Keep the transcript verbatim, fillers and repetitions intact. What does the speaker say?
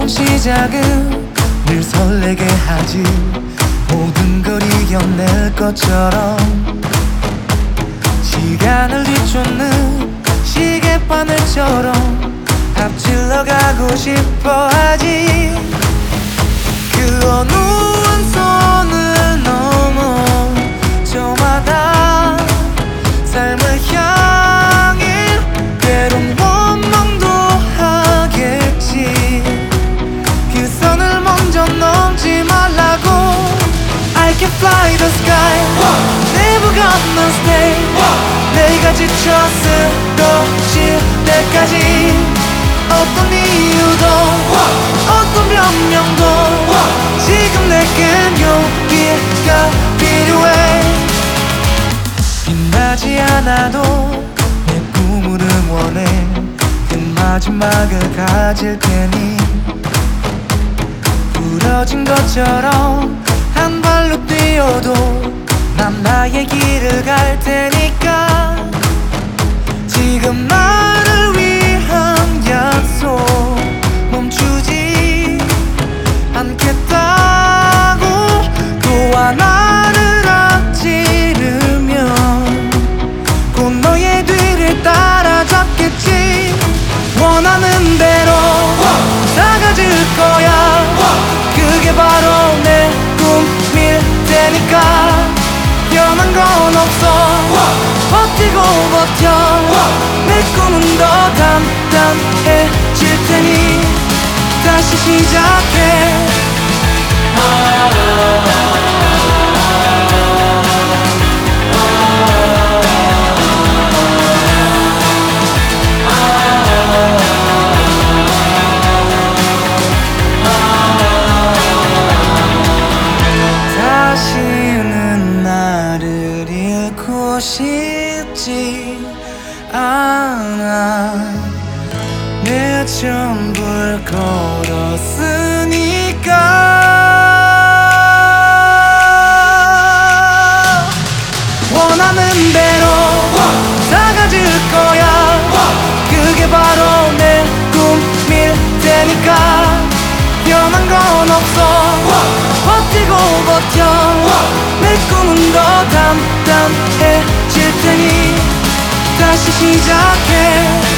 시작은 늘 설레게 하지. 모든 걸 이겨낼 것처럼 시간을 뒤쫓는 시계바늘처럼 앞질러 가고 싶어 하지. 그 어느 한 선을 넘어 저마다 삶을 향해 때론 원망도 하겠지. 그 선을 먼저 넘지 말라고. I can fly the sky, never gonna stay. 내가 지쳐 쓰러질 때까지 어떤 이유도 어떤 변명도 지금 내겐 용기가 필요해. 빛나지 않아도 내 꿈을 응원해. 그 마지막을 가질 테니 부러진 것처럼 한 발로 뛰어도 난 나의 길을 갈 테니까. 지금 나를 위한 약속 멈추지 않겠다고. 또 하나를 앞지르면 곧 너의 뒤를 따라잡겠지. 원하는 대로 사가질 거야. 그게 바로 내 꿈일 테니까. 변한 건 없어. 버티고 버텨. 내 꿈은 더 단단해질 테니 다시 시작해. 다시는 나를 잃고 싶지 않아. 내 전부를 걸었으니까. 원하는 대로 다 가질 거야. 그게 바로 내 꿈일 테니까. 변한 건 없어. 버티고 버텨. 내 꿈은 더 단단해질 테니 다시 시작해.